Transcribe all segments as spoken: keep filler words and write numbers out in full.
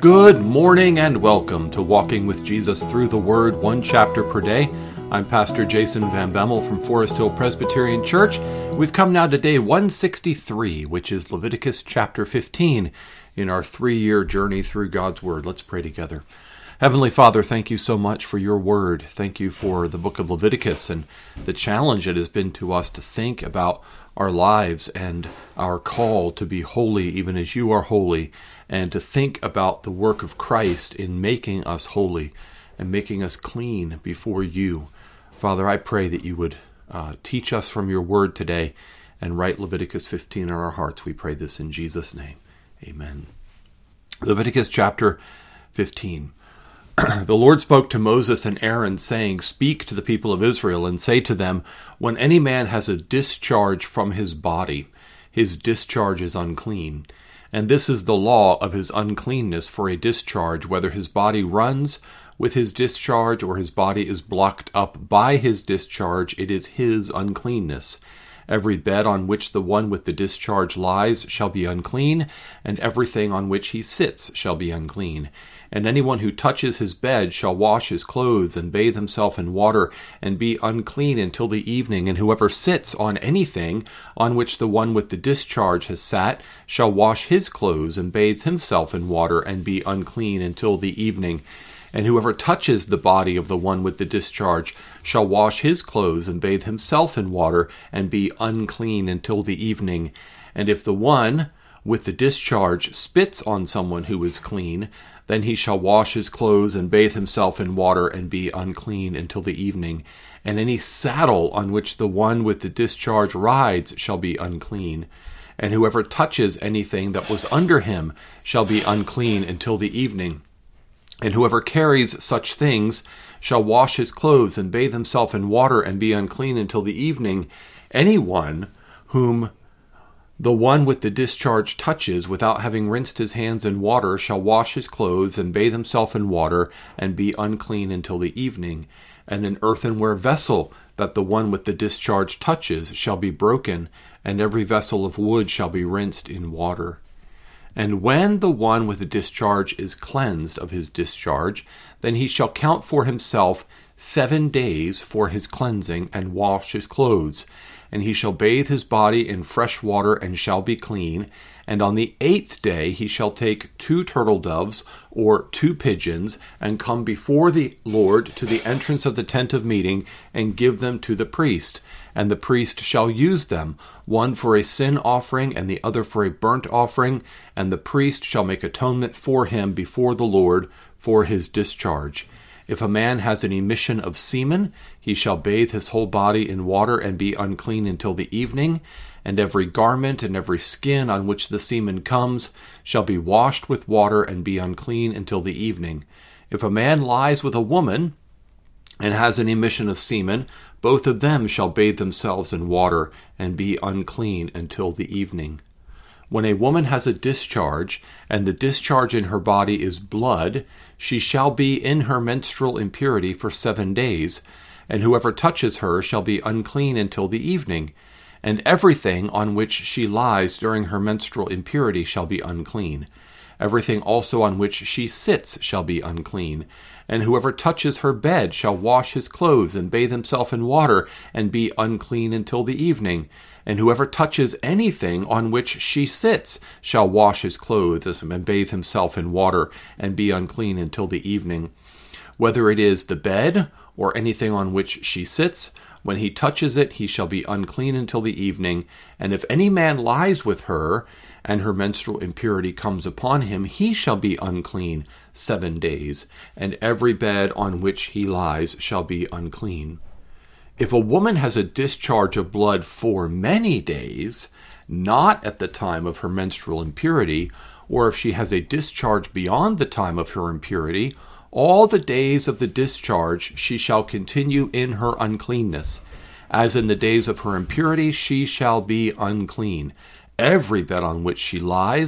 Good morning and welcome to Walking with Jesus Through the Word, one chapter per day. I'm Pastor Jason Van Bemmel from Forest Hill Presbyterian Church. We've come now to day one sixty-three, which is Leviticus chapter fifteen in our three-year journey through God's Word. Let's pray together. Heavenly Father, thank you so much for your Word. Thank you for the book of Leviticus and the challenge it has been to us to think about our lives and our call to be holy even as you are holy, and to think about the work of Christ in making us holy and making us clean before you. Father, I pray that you would uh, teach us from your word today and write Leviticus fifteen in our hearts. We pray this in Jesus' name. Amen. Leviticus chapter fifteen. The Lord spoke to Moses and Aaron, saying, "Speak to the people of Israel and say to them, when any man has a discharge from his body, his discharge is unclean. And this is the law of his uncleanness for a discharge, whether his body runs with his discharge or his body is blocked up by his discharge, it is his uncleanness. Every bed on which the one with the discharge lies shall be unclean, and everything on which he sits shall be unclean. And anyone who touches his bed shall wash his clothes and bathe himself in water and be unclean until the evening. And whoever sits on anything on which the one with the discharge has sat shall wash his clothes and bathe himself in water and be unclean until the evening. And whoever touches the body of the one with the discharge shall wash his clothes and bathe himself in water and be unclean until the evening. And if the one with the discharge spits on someone who is clean, then he shall wash his clothes and bathe himself in water and be unclean until the evening. And any saddle on which the one with the discharge rides shall be unclean. And whoever touches anything that was under him shall be unclean until the evening. And whoever carries such things shall wash his clothes and bathe himself in water and be unclean until the evening. Anyone whom the one with the discharge touches without having rinsed his hands in water shall wash his clothes and bathe himself in water and be unclean until the evening. And an earthenware vessel that the one with the discharge touches shall be broken, and every vessel of wood shall be rinsed in water. And when the one with the discharge is cleansed of his discharge, then he shall count for himself seven days for his cleansing and wash his clothes. And he shall bathe his body in fresh water and shall be clean. And on the eighth day he shall take two turtle doves or two pigeons and come before the Lord to the entrance of the tent of meeting and give them to the priest. And the priest shall use them, one for a sin offering and the other for a burnt offering. And the priest shall make atonement for him before the Lord for his discharge. If a man has an emission of semen, he shall bathe his whole body in water and be unclean until the evening. And every garment and every skin on which the semen comes shall be washed with water and be unclean until the evening. If a man lies with a woman and has an emission of semen, both of them shall bathe themselves in water and be unclean until the evening. When a woman has a discharge, and the discharge in her body is blood, she shall be in her menstrual impurity for seven days, and whoever touches her shall be unclean until the evening. And everything on which she lies during her menstrual impurity shall be unclean. Everything also on which she sits shall be unclean. And whoever touches her bed shall wash his clothes and bathe himself in water and be unclean until the evening. And whoever touches anything on which she sits shall wash his clothes and bathe himself in water and be unclean until the evening. Whether it is the bed or anything on which she sits, when he touches it, he shall be unclean until the evening. And if any man lies with her, and her menstrual impurity comes upon him, he shall be unclean seven days, and every bed on which he lies shall be unclean. If a woman has a discharge of blood for many days, not at the time of her menstrual impurity, or if she has a discharge beyond the time of her impurity, all the days of the discharge she shall continue in her uncleanness. As in the days of her impurity, she shall be unclean. Every bed on which she lies,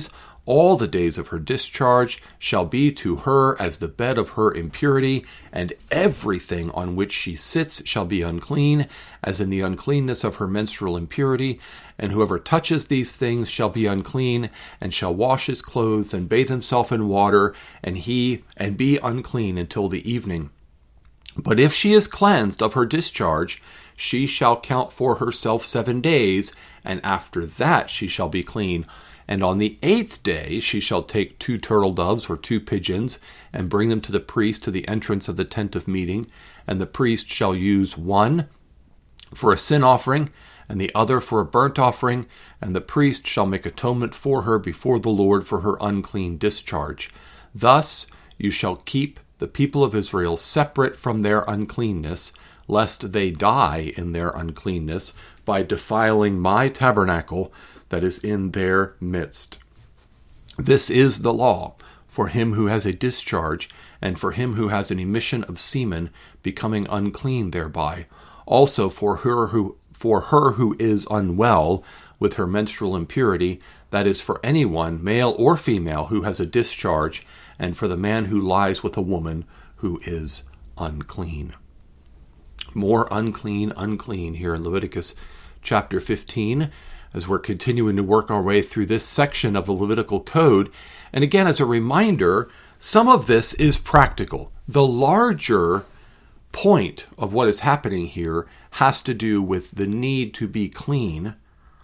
All the days of her discharge shall be to her as the bed of her impurity, and everything on which she sits shall be unclean, as in the uncleanness of her menstrual impurity. And whoever touches these things shall be unclean, and shall wash his clothes, and bathe himself in water, and he and be unclean until the evening. But if she is cleansed of her discharge, she shall count for herself seven days, and after that she shall be clean. And on the eighth day she shall take two turtle doves or two pigeons, and bring them to the priest to the entrance of the tent of meeting. And the priest shall use one for a sin offering, and the other for a burnt offering. And the priest shall make atonement for her before the Lord for her unclean discharge. Thus you shall keep the people of Israel separate from their uncleanness, lest they die in their uncleanness by defiling my tabernacle that is in their midst. This is the law for him who has a discharge, and for him who has an emission of semen, becoming unclean thereby. Also for her who for her who is unwell with her menstrual impurity, that is, for anyone, male or female, who has a discharge, and for the man who lies with a woman who is unclean. More unclean, unclean here in Leviticus chapter fifteen, as we're continuing to work our way through this section of the Levitical Code. And again, as a reminder, some of this is practical. The larger point of what is happening here has to do with the need to be clean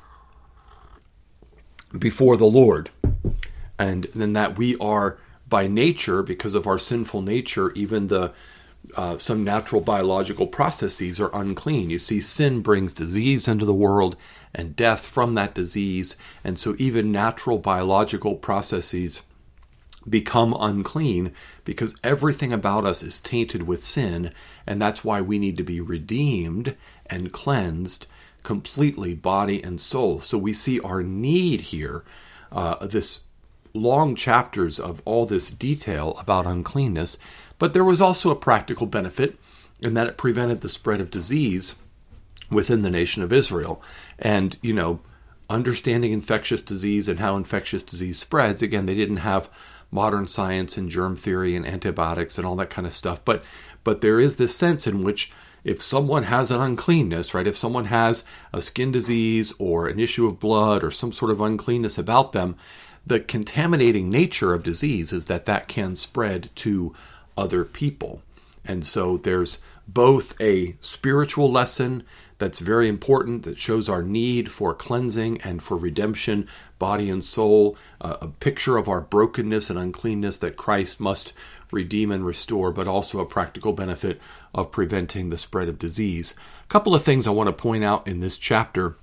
before the Lord. And then that we are, by nature, because of our sinful nature, even the Uh, some natural biological processes are unclean. You see, sin brings disease into the world and death from that disease. And so even natural biological processes become unclean because everything about us is tainted with sin. And that's why we need to be redeemed and cleansed completely, body and soul. So we see our need here, uh, this long chapters of all this detail about uncleanness. But there was also a practical benefit in that it prevented the spread of disease within the nation of Israel. And, you know, understanding infectious disease and how infectious disease spreads, again, they didn't have modern science and germ theory and antibiotics and all that kind of stuff. But but there is this sense in which if someone has an uncleanness, right, if someone has a skin disease or an issue of blood or some sort of uncleanness about them, the contaminating nature of disease is that that can spread to other people. And so there's both a spiritual lesson that's very important, that shows our need for cleansing and for redemption, body and soul, uh, a picture of our brokenness and uncleanness that Christ must redeem and restore, but also a practical benefit of preventing the spread of disease. A couple of things I want to point out in this chapter.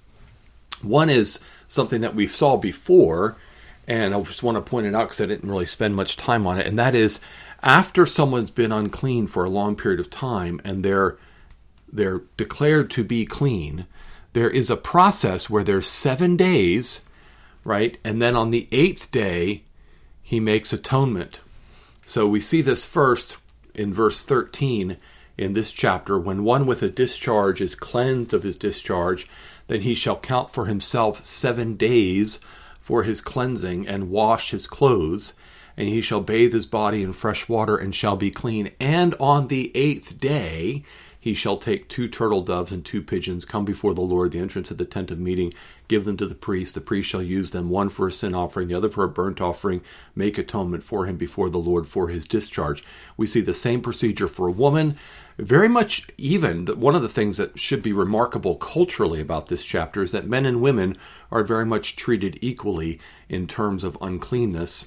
One is something that we saw before, and I just want to point it out because I didn't really spend much time on it, and that is after someone's been unclean for a long period of time and they're they're declared to be clean, there is a process where there's seven days, right? And then on the eighth day, he makes atonement. So we see this first in verse thirteen in this chapter. When one with a discharge is cleansed of his discharge, then he shall count for himself seven days for his cleansing and wash his clothes. And he shall bathe his body in fresh water and shall be clean. And on the eighth day he shall take two turtle doves and two pigeons, come before the Lord, the entrance of the tent of meeting, give them to the priest. The priest shall use them, one for a sin offering, the other for a burnt offering, make atonement for him before the Lord for his discharge. We see the same procedure for a woman. Very much even, one of the things that should be remarkable culturally about this chapter is that men and women are very much treated equally in terms of uncleanness.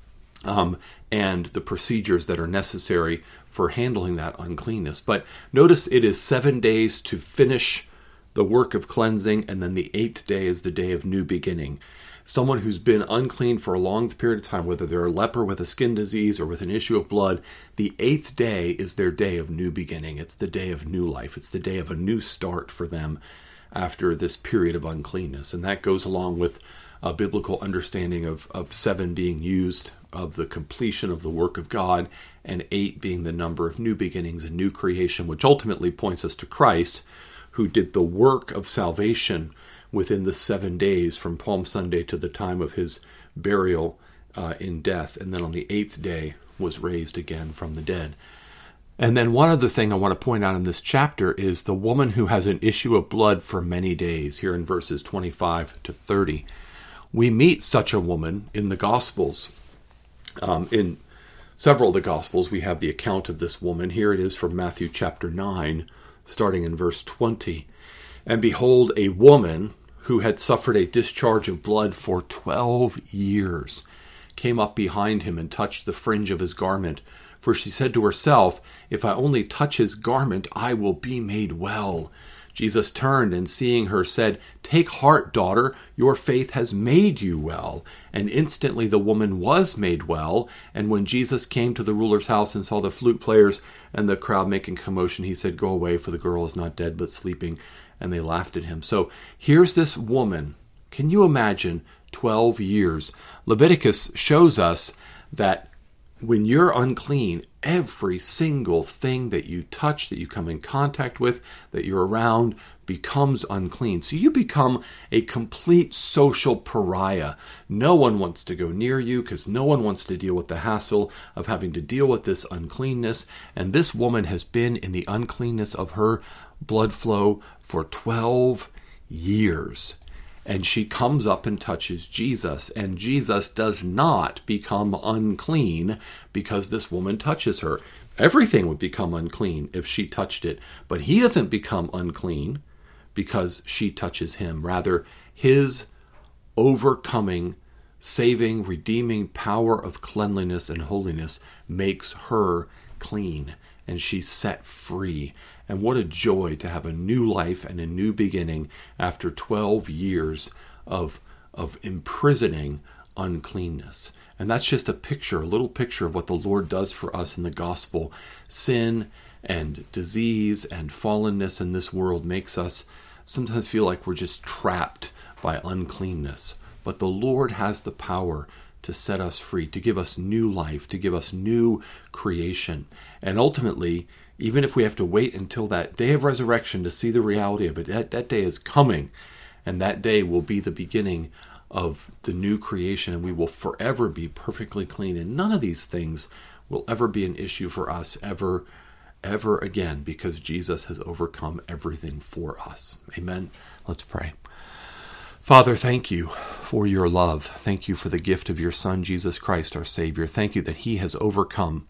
Um, and the procedures that are necessary for handling that uncleanness. But notice it is seven days to finish the work of cleansing, and then the eighth day is the day of new beginning. Someone who's been unclean for a long period of time, whether they're a leper with a skin disease or with an issue of blood, the eighth day is their day of new beginning. It's the day of new life. It's the day of a new start for them after this period of uncleanness. And that goes along with a biblical understanding of, of seven being used of the completion of the work of God, and eight being the number of new beginnings and new creation, which ultimately points us to Christ, who did the work of salvation within the seven days from Palm Sunday to the time of his burial uh, in death, and then on the eighth day was raised again from the dead. And then one other thing I want to point out in this chapter is the woman who has an issue of blood for many days, here in verses twenty-five to thirty. We meet such a woman in the Gospels. Um, in several of the Gospels, we have the account of this woman. Here it is from Matthew chapter nine, starting in verse twenty. And behold, a woman who had suffered a discharge of blood for twelve years came up behind him and touched the fringe of his garment. For she said to herself, if I only touch his garment, I will be made well. Jesus turned and seeing her said, take heart, daughter, your faith has made you well. And instantly the woman was made well. And when Jesus came to the ruler's house and saw the flute players and the crowd making commotion, he said, go away, for the girl is not dead but sleeping. And they laughed at him. So here's this woman. Can you imagine twelve years? Leviticus shows us that when you're unclean, every single thing that you touch, that you come in contact with, that you're around, becomes unclean. So you become a complete social pariah. No one wants to go near you because no one wants to deal with the hassle of having to deal with this uncleanness. And this woman has been in the uncleanness of her blood flow for twelve years. And she comes up and touches Jesus, and Jesus does not become unclean because this woman touches her. Everything would become unclean if she touched it, but he doesn't become unclean because she touches him. Rather, his overcoming, saving, redeeming power of cleanliness and holiness makes her clean, and she's set free. And what a joy to have a new life and a new beginning after twelve years of, of imprisoning uncleanness. And that's just a picture, a little picture of what the Lord does for us in the gospel. Sin and disease and fallenness in this world makes us sometimes feel like we're just trapped by uncleanness. But the Lord has the power to set us free, to give us new life, to give us new creation. And ultimately, even if we have to wait until that day of resurrection to see the reality of it, that, that day is coming. And that day will be the beginning of the new creation. And we will forever be perfectly clean. And none of these things will ever be an issue for us ever, ever again, because Jesus has overcome everything for us. Amen. Let's pray. Father, thank you for your love. Thank you for the gift of your Son, Jesus Christ, our Savior. Thank you that he has overcome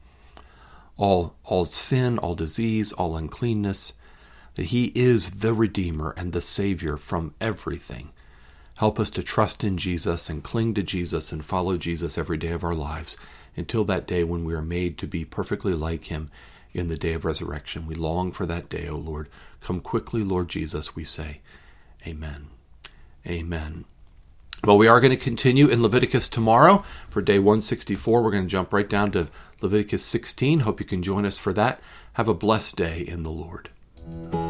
all, all sin, all disease, all uncleanness, that he is the Redeemer and the Savior from everything. Help us to trust in Jesus and cling to Jesus and follow Jesus every day of our lives until that day when we are made to be perfectly like him in the day of resurrection. We long for that day, O Lord. Come quickly, Lord Jesus, we say. Amen. Amen. Well, we are going to continue in Leviticus tomorrow for day one sixty-four. We're going to jump right down to Leviticus sixteen. Hope you can join us for that. Have a blessed day in the Lord.